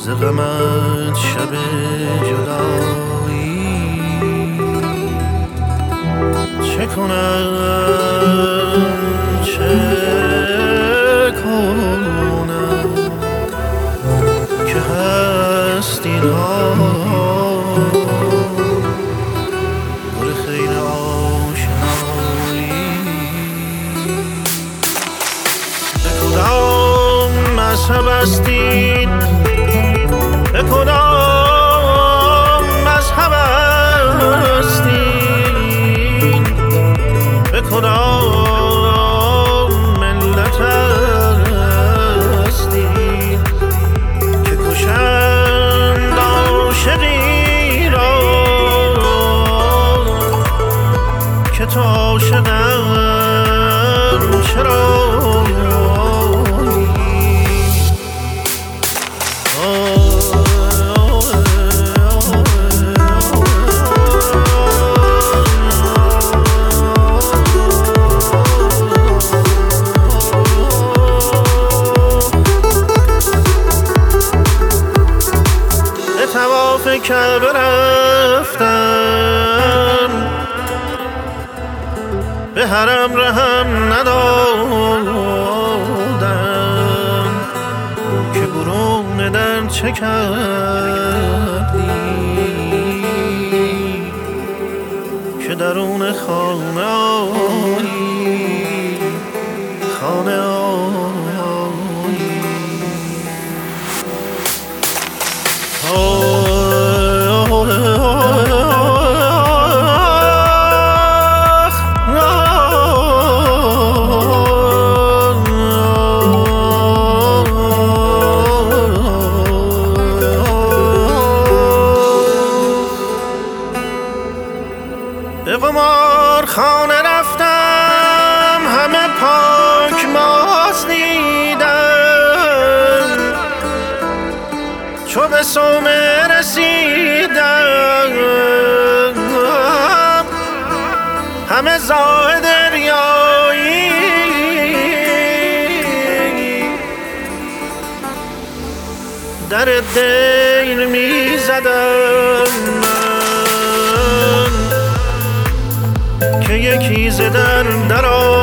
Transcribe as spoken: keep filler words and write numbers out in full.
ز غمت شب جدایی چه کنم چه کنم که هست اینها گل خیر آشنایی به کدام مذهب هستید به کدام مذهب هستید به کدام ملت هستید که کشند عاشقی را که تو عاشقم چرا طواف کعبه رفتم به حرم رهم ندادم که برون در چه کردی که درون خانه آیی خانه آیی به قمار خانه رفتم همه پاک ماست دیدم چو به صومعه رسیدم همه زاهد ریایی در دیر می زدم که یکی ز در درآ